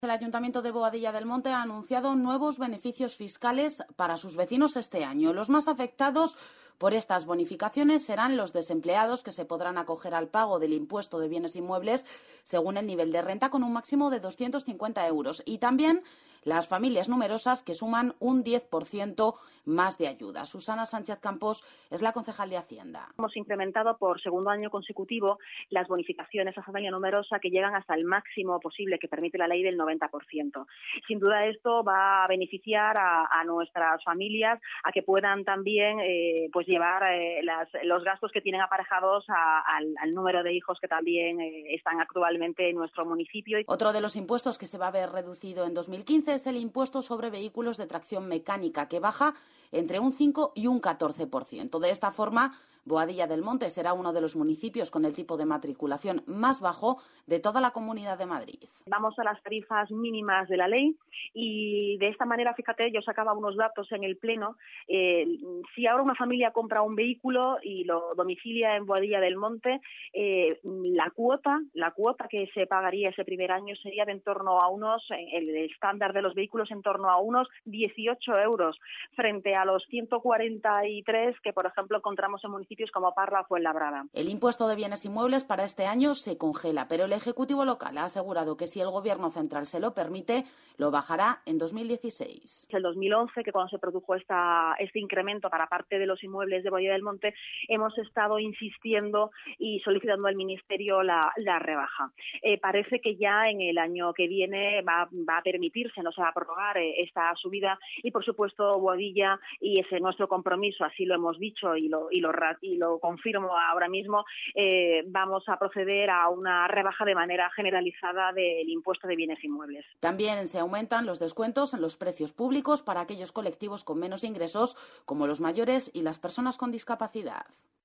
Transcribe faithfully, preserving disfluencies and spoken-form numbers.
El Ayuntamiento de Boadilla del Monte ha anunciado nuevos beneficios fiscales para sus vecinos este año. Los más afectados por estas bonificaciones serán los desempleados, que se podrán acoger al pago del impuesto de bienes inmuebles según el nivel de renta, con un máximo de doscientos cincuenta euros, y también las familias numerosas, que suman un diez por ciento más de ayuda. Susana Sánchez Campos es la concejal de Hacienda. Hemos incrementado por segundo año consecutivo las bonificaciones a familia numerosa, que llegan hasta el máximo posible que permite la ley del noventa por ciento. Sin duda esto va a beneficiar a, a nuestras familias a que puedan también eh, pues llevar eh, las, los gastos que tienen aparejados a, al, al número de hijos que también eh, están actualmente en nuestro municipio. Otro de los impuestos que se va a ver reducido en dos mil quince es el impuesto sobre vehículos de tracción mecánica, que baja entre un cinco y un catorce por ciento. De esta forma, Boadilla del Monte será uno de los municipios con el tipo de matriculación más bajo de toda la Comunidad de Madrid. Vamos a las tarifas mínimas de la ley y de esta manera, fíjate, yo sacaba unos datos en el Pleno. Eh, si ahora una familia compra un vehículo y lo domicilia en Boadilla del Monte, eh, la cuota, la cuota que se pagaría ese primer año sería de en torno a unos, el estándar de los vehículos en torno a unos dieciocho euros, frente a los ciento cuarenta y tres que, por ejemplo, encontramos en municipios como Parla o Fuenlabrada. El impuesto de bienes inmuebles para este año se congela, pero el Ejecutivo local ha asegurado que si el Gobierno central se lo permite, lo bajará en dos mil dieciséis. El dos mil once, que cuando se produjo esta, este incremento para parte de los inmuebles de Boadilla del Monte, hemos estado insistiendo y solicitando al Ministerio la, la rebaja. Eh, parece que ya en el año que viene va, va a permitirse, no se va a prorrogar eh, esta subida, y por supuesto Boadilla, y ese es nuestro compromiso, así lo hemos dicho y lo, y lo, y lo confirmo ahora mismo, eh, vamos a proceder a una rebaja de manera generalizada del impuesto de bienes inmuebles. También se aumentan los descuentos en los precios públicos para aquellos colectivos con menos ingresos, como los mayores y las personas con discapacidad.